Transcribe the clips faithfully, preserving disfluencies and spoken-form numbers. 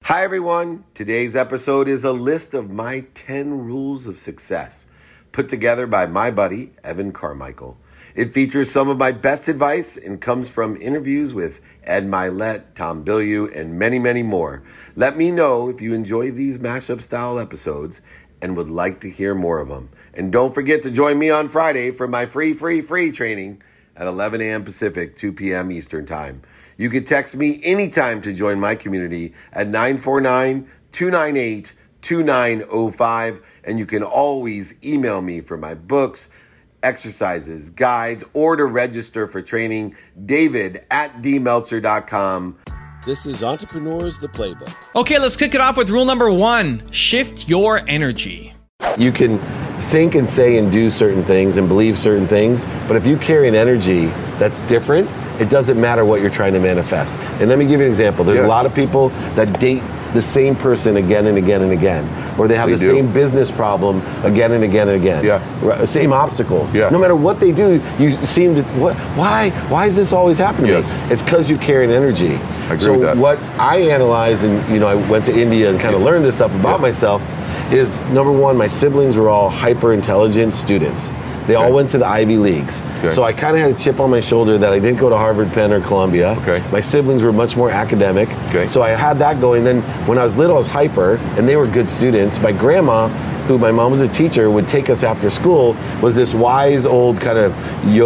Hi everyone, today's episode is a list of my ten rules of success, put together by my buddy, Evan Carmichael. It features some of my best advice and comes from interviews with Ed Milet, Tom Bilyeu, and many, many more. Let me know if you enjoy these mashup style episodes and would like to hear more of them. And don't forget to join me on Friday for my free, free, free training at eleven a.m. Pacific, two p.m. Eastern Time. You can text me anytime to join my community at nine four nine, two nine eight, two nine zero five. And you can always email me for my books, exercises, guides, or to register for training, David at d meltzer dot com. This is Entrepreneurs, the Playbook. Okay, let's kick it off with rule number one. Shift your energy. You can think and say and do certain things and believe certain things, but if you carry an energy that's different, it doesn't matter what you're trying to manifest. And let me give you an example. There's yeah. a lot of people that date the same person again and again and again, or they have they the do. same business problem again and again and again. Yeah. Same obstacles. Yeah. No matter what they do, you seem to, what, why, why is this always happening yes. to me? It's because you carry an energy. I agree so with that. what I analyzed, and you know, I went to India and kind of yeah. learned this stuff about yeah. myself, is number one, my siblings were all hyper intelligent students. They okay. all went to the Ivy Leagues. Okay. So I kind of had a chip on my shoulder that I didn't go to Harvard, Penn, or Columbia. Okay. My siblings were much more academic. Okay. So I had that going. Then when I was little, I was hyper, and they were good students. My grandma, who my mom was a teacher, would take us after school, was this wise old kind of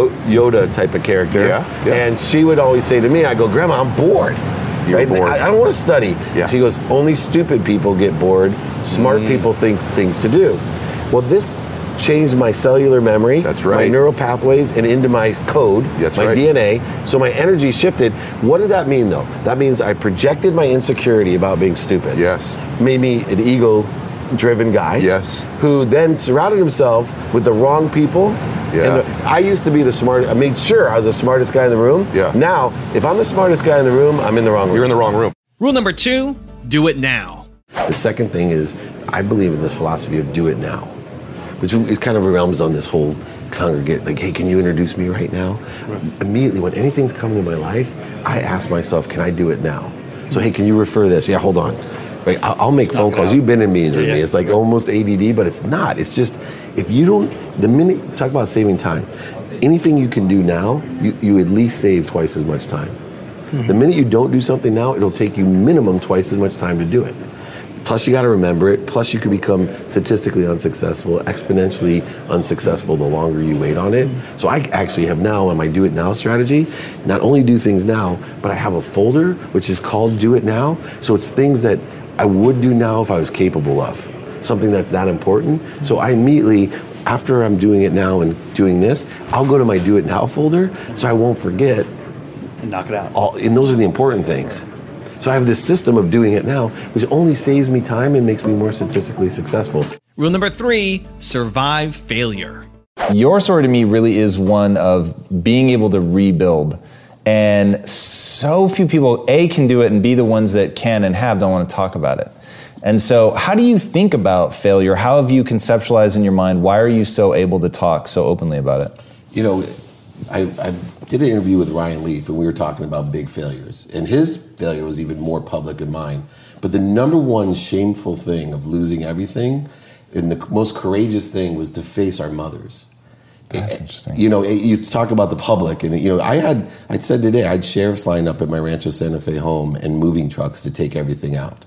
Yoda type of character. Yeah. yeah. And she would always say to me, I go, Grandma, I'm bored. You're right? bored. I, I don't want to study. Yeah. She goes, only stupid people get bored. Smart mm. people think things to do. Well, this changed my cellular memory, That's right. my neural pathways, and into my code, That's my right. D N A. So my energy shifted. What did that mean, though? That means I projected my insecurity about being stupid. Yes. Made me an ego-driven guy. Yes. Who then surrounded himself with the wrong people. Yeah. And the, I used to be the smart. I made sure I was the smartest guy in the room. Yeah. Now, if I'm the smartest guy in the room, I'm in the wrong room. You're in the wrong room. Rule number two, do it now. The second thing is, I believe in this philosophy of do it now, which is kind of realms on this whole congregate, like, hey, can you introduce me right now? Right. Immediately, when anything's coming to my life, I ask myself, can I do it now? So, hey, can you refer this? Yeah, hold on. Right, I'll make phone calls. You've been in meetings with yeah. me. It's like almost A D D, but it's not. It's just, if you don't, the minute, talk about saving time, anything you can do now, you, you at least save twice as much time. Mm-hmm. The minute you don't do something now, it'll take you minimum twice as much time to do it. Plus, you got to remember it. Plus, you could become statistically unsuccessful, exponentially unsuccessful the longer you wait on it. Mm-hmm. So I actually have now on my do it now strategy, not only do things now, but I have a folder which is called Do It Now. So it's things that I would do now if I was capable of, something that's that important. Mm-hmm. So I immediately, after I'm doing it now and doing this, I'll go to my Do It Now folder so I won't forget. And knock it out. All, and those are the important things. So I have this system of doing it now, which only saves me time and makes me more statistically successful. Rule number three, survive failure. Your story to me really is one of being able to rebuild. And so few people, A, can do it, and B, the ones that can and have don't want to talk about it. And so how do you think about failure? How have you conceptualized in your mind? Why are you so able to talk so openly about it? You know, I, I did an interview with Ryan Leaf, and we were talking about big failures. And his failure was even more public than mine. But the number one shameful thing of losing everything, and the most courageous thing, was to face our mothers. That's it, interesting. You know, it, you talk about the public, and you know, I had, I said today, I had sheriffs line up at my Rancho Santa Fe home and moving trucks to take everything out.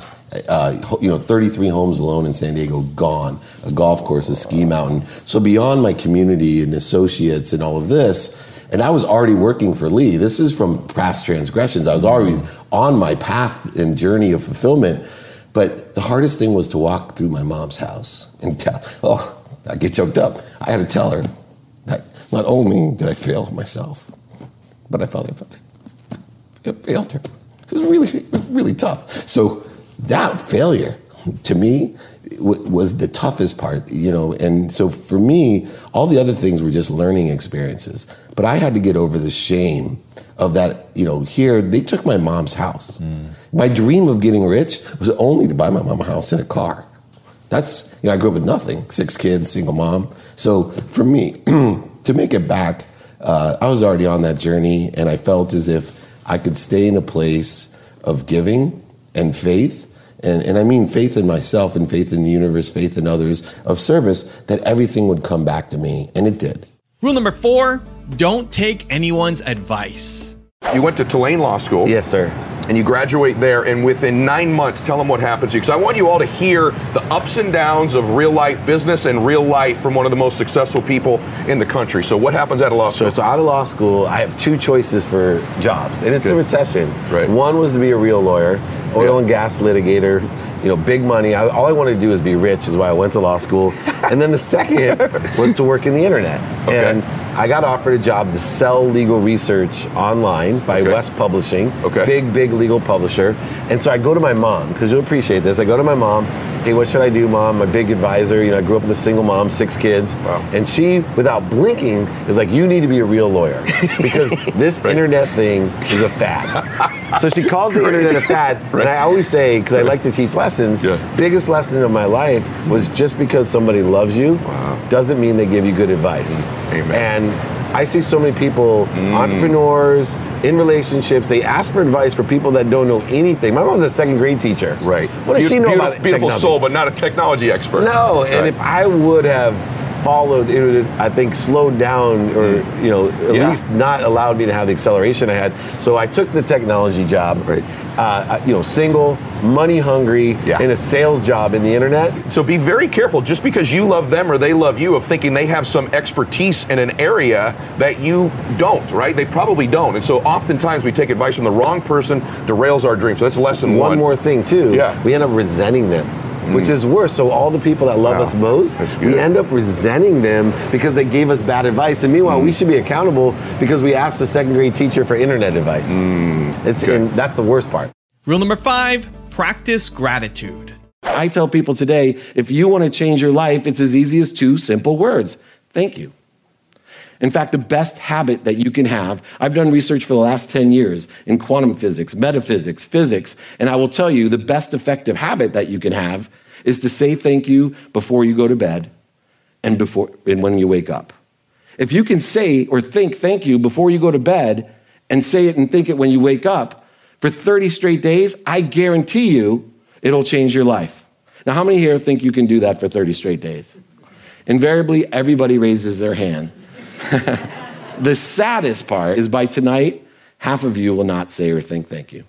Uh, you know, thirty-three homes alone in San Diego gone, a golf course, a ski mountain. So beyond my community and associates and all of this, and I was already working for Lee. This is from past transgressions. I was already on my path and journey of fulfillment. But the hardest thing was to walk through my mom's house and tell, oh, I get choked up. I had to tell her that not only did I fail myself, but I felt I failed her. It was really, really tough. So that failure, to me, w- was the toughest part, you know. And so for me, all the other things were just learning experiences. But I had to get over the shame of that, you know, here, they took my mom's house. Mm. My dream of getting rich was only to buy my mom a house and a car. That's, you know, I grew up with nothing, six kids, single mom. So for me, to make it back, uh, I was already on that journey, and I felt as if I could stay in a place of giving and faith. And, and I mean faith in myself and faith in the universe, faith in others, of service, that everything would come back to me. And it did. Rule number four, don't take anyone's advice. You went to Tulane Law School. Yes, sir. And you graduate there, and within nine months, tell them what happened to you. Because I want you all to hear the ups and downs of real life business and real life from one of the most successful people in the country. So what happens out of law school? So, so out of law school, I have two choices for jobs, and it's Good. a recession. Right. One was to be a real lawyer, oil Yeah. and gas litigator, you know, big money. I, all I wanted to do is be rich, is why I went to law school. And then the second was to work in the internet. Okay. And I got offered a job to sell legal research online by Okay. West Publishing, Okay. big, big legal publisher. And so I go to my mom, because you'll appreciate this. I go to my mom, hey, what should I do, Mom? My big advisor. You know, I grew up with a single mom, six kids. Wow. And she, without blinking, is like, you need to be a real lawyer, because this Right. internet thing is a fad. So she calls the internet a fad. Right. And I always say, because I like to teach lessons, Yeah. biggest lesson of my life was just because somebody loves you Wow. doesn't mean they give you good advice. Amen. And I see so many people, entrepreneurs, in relationships, they ask for advice for people that don't know anything. My mom was a second grade teacher. Right. What does Beau- she know beautiful, about Beautiful technology? soul, but not a technology expert. No, and Right. if I would have followed, it would have, I think, slowed down, or you know, at Yeah. least not allowed me to have the acceleration I had. So I took the technology job. Right. Uh, you know, single, money hungry, Yeah. in a sales job in the internet. So be very careful, just because you love them or they love you, of thinking they have some expertise in an area that you don't, right? They probably don't. And so oftentimes we take advice from the wrong person, derails our dream. So that's lesson one. One more thing too. Yeah. We end up resenting them. Which is worse. So all the people that love Wow. us most, That's we good. end up resenting them because they gave us bad advice. And meanwhile, we should be accountable because we asked the second grade teacher for internet advice. It's Okay. and that's the worst part. Rule number five, practice gratitude. I tell people today, if you want to change your life, it's as easy as two simple words. Thank you. In fact, the best habit that you can have, I've done research for the last ten years in quantum physics, metaphysics, physics, and I will tell you the best effective habit that you can have is to say thank you before you go to bed and before and when you wake up. If you can say or think thank you before you go to bed and say it and think it when you wake up for thirty straight days, I guarantee you it'll change your life. Now, how many here think you can do that for thirty straight days? Invariably, everybody raises their hand. The saddest part is by tonight, half of you will not say or think thank you.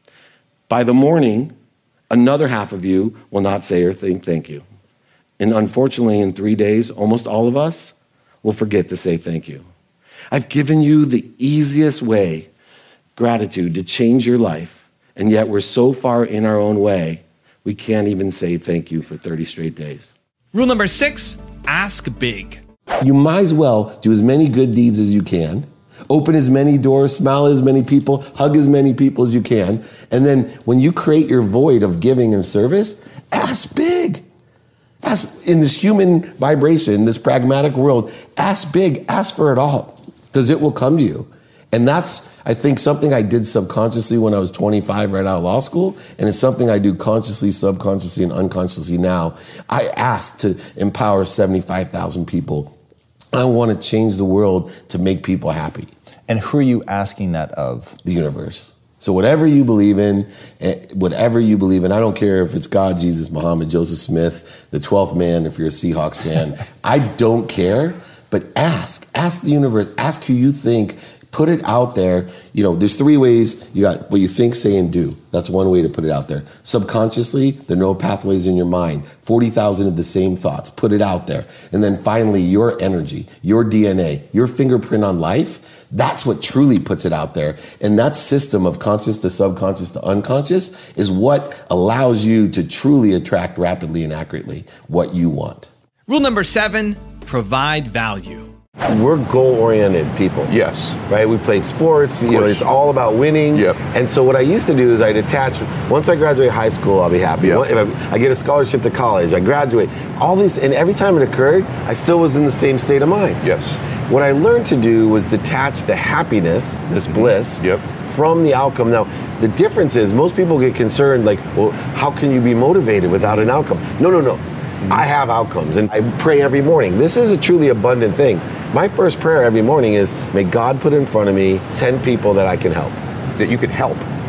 By the morning, another half of you will not say or think thank you. And unfortunately, in three days, almost all of us will forget to say thank you. I've given you the easiest way, gratitude, to change your life, and yet we're so far in our own way, we can't even say thank you for thirty straight days. Rule number six, ask big. You might as well do as many good deeds as you can, open as many doors, smile at as many people, hug as many people as you can, and then when you create your void of giving and service, ask big. Ask in this human vibration, this pragmatic world, ask big, ask for it all, because it will come to you. And that's, I think, something I did subconsciously when I was twenty-five right out of law school, and it's something I do consciously, subconsciously, and unconsciously now. I asked to empower seventy-five thousand people. I want to change the world to make people happy. And who are you asking that of? The universe. So whatever you believe in, whatever you believe in, I don't care if it's God, Jesus, Muhammad, Joseph Smith, the twelfth man, if you're a Seahawks fan, I don't care, but ask, ask the universe, ask who you think, put it out there. You know, there's three ways. You got what you think, say, and do. That's one way to put it out there. Subconsciously, there are no pathways in your mind. forty thousand of the same thoughts. Put it out there. And then finally, your energy, your D N A, your fingerprint on life, that's what truly puts it out there. And that system of conscious to subconscious to unconscious is what allows you to truly attract rapidly and accurately what you want. Rule number seven, provide value. We're goal-oriented people. Yes. Right? We played sports. You know, course. it's all about winning. Yep. And so what I used to do is I'd attach, once I graduate high school, I'll be happy. Yep. If I, I get a scholarship to college, I graduate. All these, and every time it occurred, I still was in the same state of mind. Yes. What I learned to do was detach the happiness, this bliss, Yep. from the outcome. Now, the difference is most people get concerned like, well, how can you be motivated without an outcome? No, no, no. I have outcomes and I pray every morning. This is a truly abundant thing. My first prayer every morning is, may God put in front of me ten people that I can help. That you can help.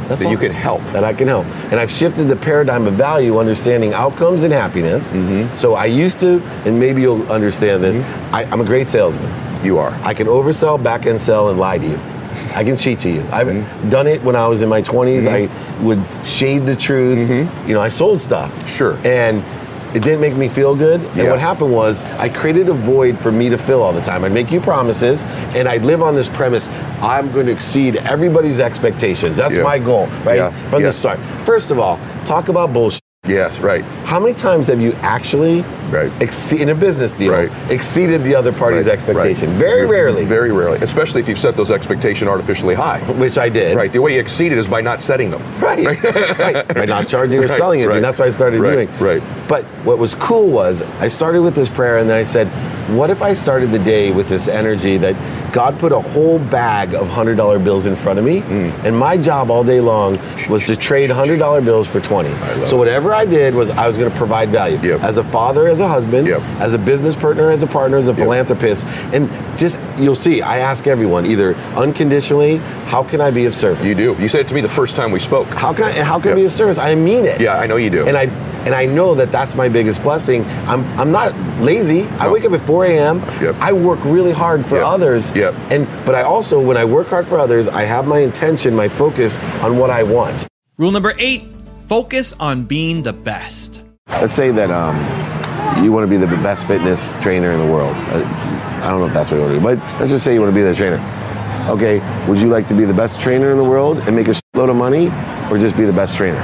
That's that all. you can help. That I can help. And I've shifted the paradigm of value, understanding outcomes and happiness. Mm-hmm. So I used to, and maybe you'll understand this, Mm-hmm. I, I'm a great salesman. You are. I can oversell, back end sell, and lie to you. I can cheat to you. I've Mm-hmm. done it when I was in my twenties. Mhm. I would shade the truth. Mhm. You know, I sold stuff. Sure. And it didn't make me feel good. And Yeah. what happened was I created a void for me to fill all the time. I'd make you promises, and I'd live on this premise, I'm going to exceed everybody's expectations. That's Yeah. my goal, right? Yeah. From Yeah. the start. First of all, talk about bullshit. Yes, right. How many times have you actually, Right. exce- in a business deal, Right. exceeded the other party's Right, expectation? right. Very rarely. Very rarely, especially if you've set those expectations artificially high. Which I did. Right. The way you exceed it is by not setting them. Right. right. By not charging or Right, selling it. right. And that's what I started Right, doing. right. But what was cool was I started with this prayer, and then I said, what if I started the day with this energy that God put a whole bag of one hundred dollar bills in front of me, Mm. and my job all day long was to trade one hundred dollar bills for twenty. love So whatever I did was I was going to provide value. Yep. As a father, as a husband, Yep. as a business partner, as a partner, as a philanthropist. And just, you'll see, I ask everyone, either unconditionally, how can I be of service? You do. You said it to me the first time we spoke. How can I, how can I Yep. be of service? I mean it. Yeah, I know you do. And I and I know that that's my biggest blessing. I'm I'm not lazy. I No. wake up at four a.m. Yep. I work really hard for Yep. others. Yep. And but I also, when I work hard for others, I have my intention, my focus on what I want. Rule number eight, focus on being the best. Let's say that um, you want to be the best fitness trainer in the world. Uh, I don't know if that's what you want to do, but let's just say you want to be the trainer. Okay, would you like to be the best trainer in the world and make a shitload of money, or just be the best trainer?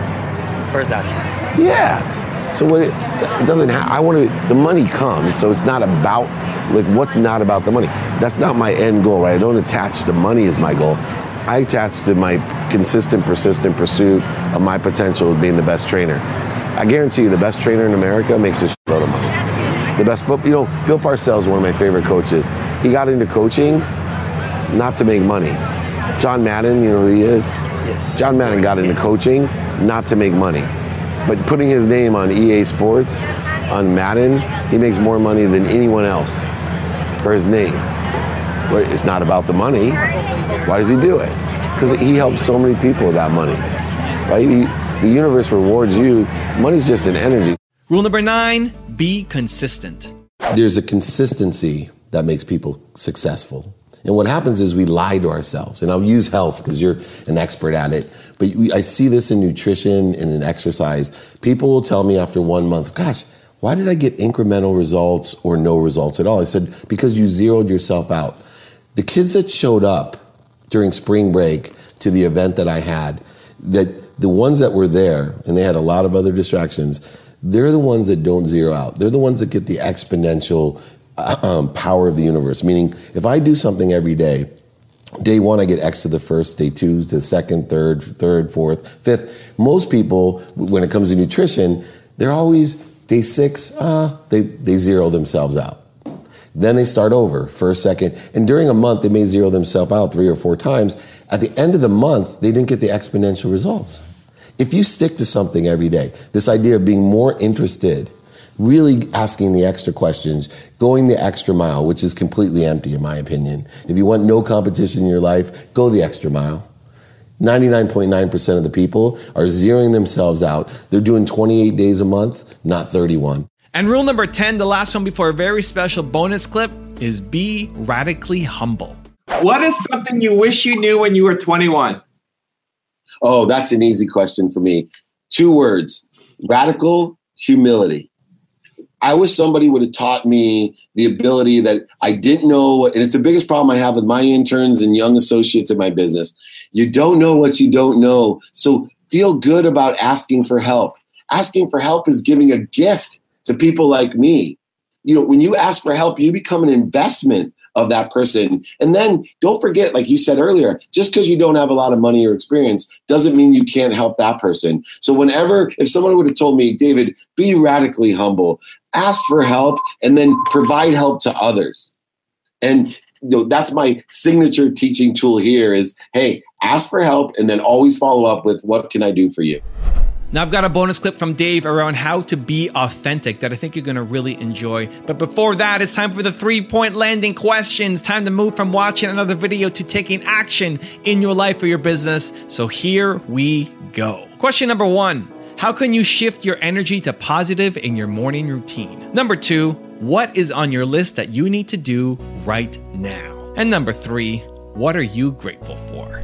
First option. Yeah. So what it, it doesn't have, I want to, the money comes, so it's not about, like, what's not about the money? That's not my end goal, right? I don't attach the money as my goal. I attach to my consistent, persistent pursuit of my potential of being the best trainer. I guarantee you the best trainer in America makes a shitload of money. The best, but you know, Bill Parcells is one of my favorite coaches. He got into coaching not to make money. John Madden, you know who he is? Yes. John Madden got into coaching not to make money. But putting his name on E A Sports, on Madden, he makes more money than anyone else for his name. But it's not about the money. Why does he do it? Because he helps so many people with that money, right? He, the universe rewards you. Money's just an energy. Rule number nine, be consistent. There's a consistency that makes people successful. And what happens is we lie to ourselves. And I'll use health because you're an expert at it. But we, I see this in nutrition and in exercise. People will tell me after one month, gosh, why did I get incremental results or no results at all? I said, because you zeroed yourself out. The kids that showed up during spring break to the event that I had, that the ones that were there, and they had a lot of other distractions, they're the ones that don't zero out. They're the ones that get the exponential um, power of the universe. Meaning, if I do something every day, day one, I get X to the first, day two to the second, third, third, fourth, fifth. Most people, when it comes to nutrition, they're always day six, uh, they, they zero themselves out. Then they start over, first, second. And during a month, they may zero themselves out three or four times. At the end of the month, they didn't get the exponential results. If you stick to something every day, this idea of being more interested, really asking the extra questions, going the extra mile, which is completely empty in my opinion. If you want no competition in your life, go the extra mile. ninety-nine point nine percent of the people are zeroing themselves out. They're doing twenty-eight days a month, not thirty-one. And rule number ten, the last one before a very special bonus clip, is be radically humble. What is something you wish you knew when you were twenty-one? Oh, that's an easy question for me. Two words, radical humility. I wish somebody would have taught me the ability that I didn't know, and it's the biggest problem I have with my interns and young associates in my business. You don't know what you don't know. So feel good about asking for help. Asking for help is giving a gift to people like me. You know, when you ask for help, you become an investment of that person. And then don't forget, like you said earlier, just because you don't have a lot of money or experience doesn't mean you can't help that person. So whenever, if someone would have told me, David, be radically humble, ask for help, and then provide help to others. And you know, that's my signature teaching tool here is, hey, ask for help and then always follow up with what can I do for you? Now, I've got a bonus clip from Dave around how to be authentic that I think you're going to really enjoy. But before that, it's time for the three-point landing questions. Time to move from watching another video to taking action in your life or your business. So here we go. Question number one, how can you shift your energy to positive in your morning routine? Number two, what is on your list that you need to do right now? And number three, what are you grateful for?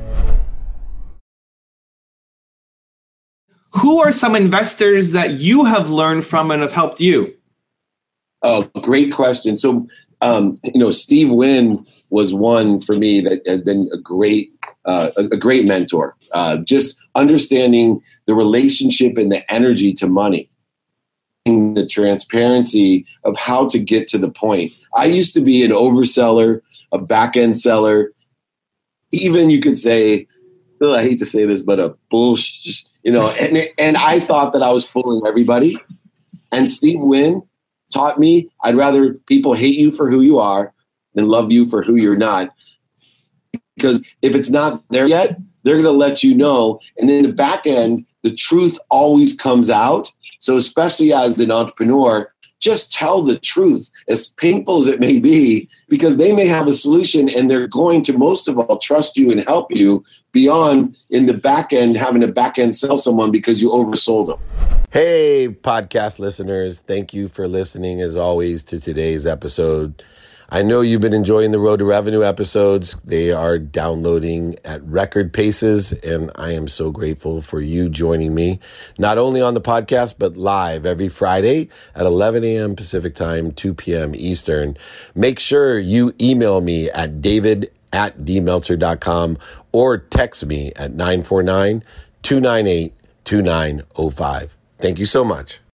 Who are some investors that you have learned from and have helped you? Oh, great question. So, um, you know, Steve Wynn was one for me that had been a great, uh, a, a great mentor. Uh, just understanding the relationship and the energy to money, the transparency of how to get to the point. I used to be an overseller, a back-end seller, even you could say, oh, I hate to say this, but a bullshit. You know, and and I thought that I was fooling everybody. And Steve Wynn taught me I'd rather people hate you for who you are than love you for who you're not. Because if it's not there yet, they're going to let you know. And in the back end, the truth always comes out. So especially as an entrepreneur, just tell the truth, as painful as it may be, because they may have a solution and they're going to, most of all, trust you and help you beyond in the back end, having to back end sell someone because you oversold them. Hey, podcast listeners. Thank you for listening, as always, to today's episode. I know you've been enjoying the Road to Revenue episodes. They are downloading at record paces, and I am so grateful for you joining me, not only on the podcast, but live every Friday at eleven a.m. Pacific time, two p.m. Eastern. Make sure you email me at david at d meltzer dot com or text me at nine four nine, two nine eight, two nine zero five. Thank you so much.